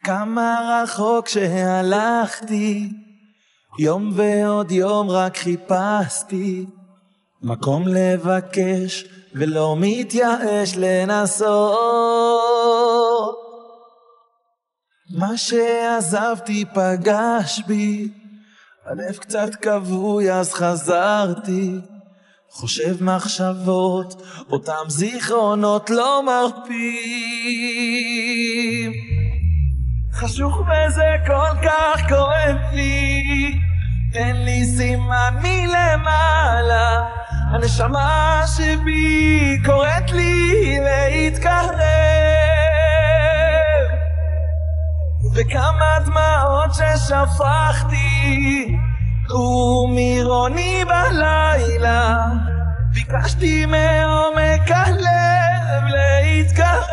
כמה רחוק שהלכתי, יום ועוד יום רק חיפשתי מקום לבקש ולא מתייאש לנסות. מה שעזבתי פגש בי, הלב קצת כבוי אז חזרתי, חושב מחשבות, אותם זיכרונות לא מרפים. חשוך וזה כל כך כואב לי, תן לי סימן מלמעלה, הנשמה שבי קוראת לי להתקרב. וכמה דמעות ששפכתי ומירוני בלילה, ביקשתי מעומק הלב להתקרב.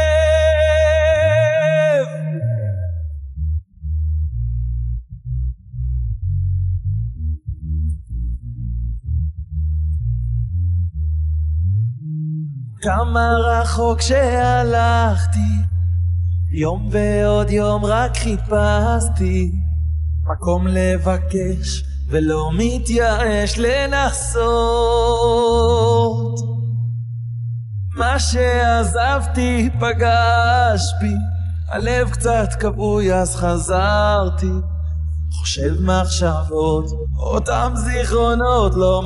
כמה רחוק שהלכתי, יום ועוד יום רק חיפשתי מקום לבקש ולא מתייאש לנסות. מה שעזבתי פגש בי, הלב קצת כבוי אז חזרתי, חושב מחשבות, אותם זיכרונות לא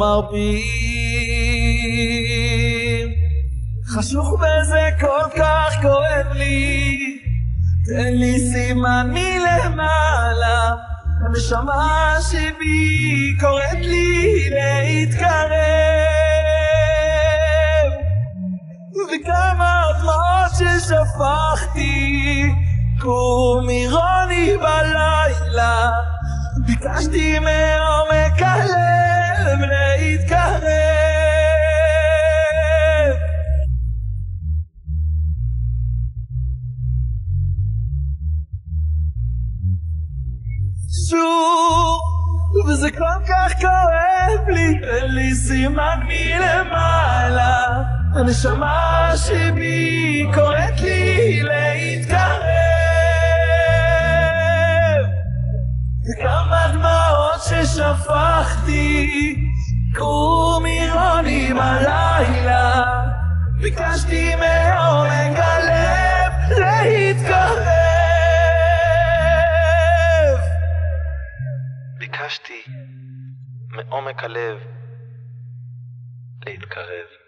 מרפים. חשוך וזה כל כך כואב לי, תן לי סימן מלמעלה, הנשמה שבי קוראת לי להתקרב. וכמה דמעות ששפכתי ומירוני בלילה, ביקשתי מעומק הלב להתקרב. וזה כל כך כואב לי, תן לי סימן מלמעלה, הנשמה שבי קוראת לי להתקרב. וכמה דמעות ששפכתי ומירוני בלילה, ביקשתי מעומק הלב להתקרב. ביקשתי מעומק הלב להתקרב.